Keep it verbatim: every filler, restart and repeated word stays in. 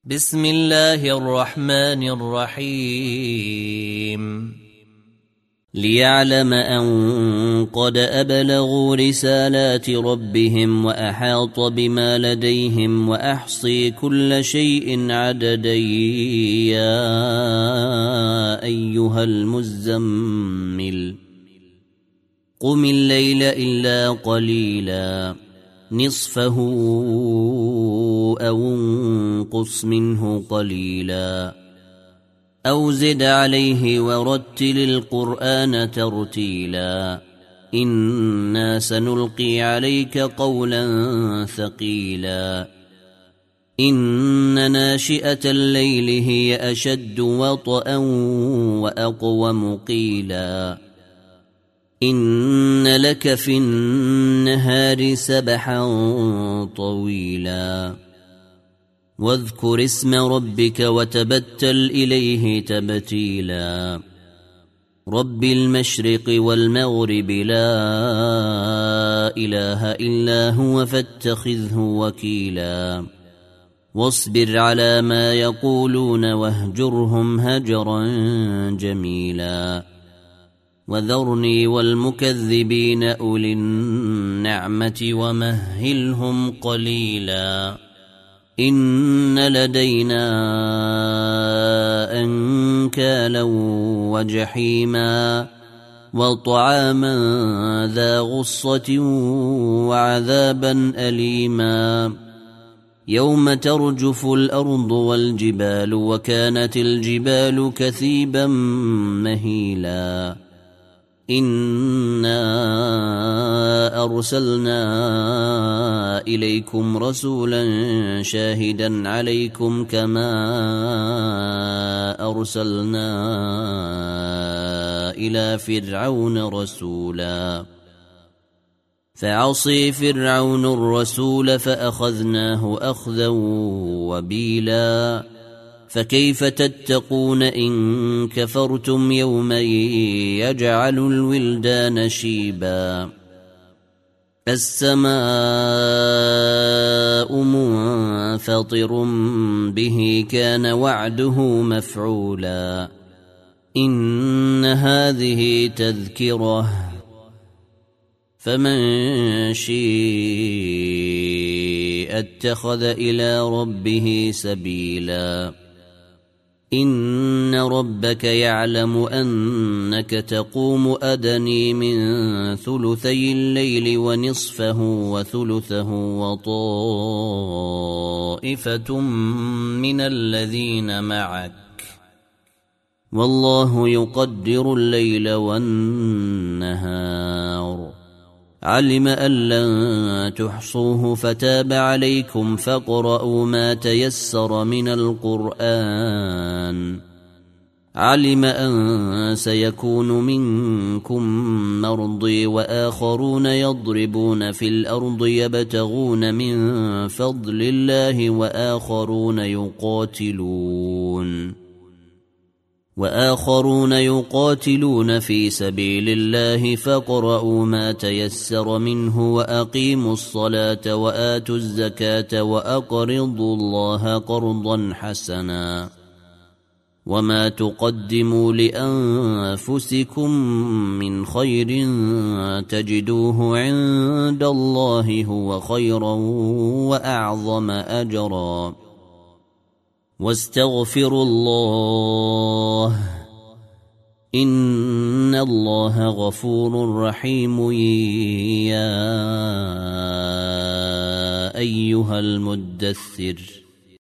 بسم الله الرحمن الرحيم ليعلم أن قد أبلغوا رسالات ربهم وأحاط بما لديهم وأحصي كل شيء عددا يا أيها المزمل قم الليل إلا قليلا نصفه أو انقص منه قليلا أو زد عليه ورتل القرآن ترتيلا إنا سنلقي عليك قولا ثقيلا إن ناشئة الليل هي أشد وطئا وأقوم قيلا إن لك في النهار سبحا طويلا واذكر اسم ربك وتبتل إليه تبتيلا رب المشرق والمغرب لا إله إلا هو فاتخذه وكيلا واصبر على ما يقولون واهجرهم هجرا جميلا وذرني والمكذبين أولي النعمة ومهلهم قليلا إن لدينا أنكالا وجحيما وطعاما ذا غصة وعذابا أليما يوم ترجف الأرض والجبال وكانت الجبال كثيبا مهيلا إنا أرسلنا إليكم رسولا شاهدا عليكم كما أرسلنا إلى فرعون رسولا فعصي فرعون الرسول فأخذناه أخذا وبيلا فكيف تتقون إن كفرتم يوما يجعل الولدان شيبا السماء منفطر به كان وعده مفعولا إن هذه تذكرة فمن شيء اتخذ إلى ربه سبيلا إن ربك يعلم أنك تقوم أدني من ثلثي الليل ونصفه وثلثه وطائفة من الذين معك والله يقدر الليل والنهار علم أن لن تحصوه فتاب عليكم فاقرؤوا ما تيسر من القرآن علم أن سيكون منكم مرضى وآخرون يضربون في الأرض يبتغون من فضل الله وآخرون يقاتلون وآخرون يقاتلون في سبيل الله فاقرؤوا ما تيسر منه وأقيموا الصلاة وآتوا الزكاة وأقرضوا الله قرضا حسنا وما تقدموا لأنفسكم من خير تجدوه عند الله هو خيرا وأعظم أجرا واستغفروا الله إن الله غفور رحيم يا أيها المدثر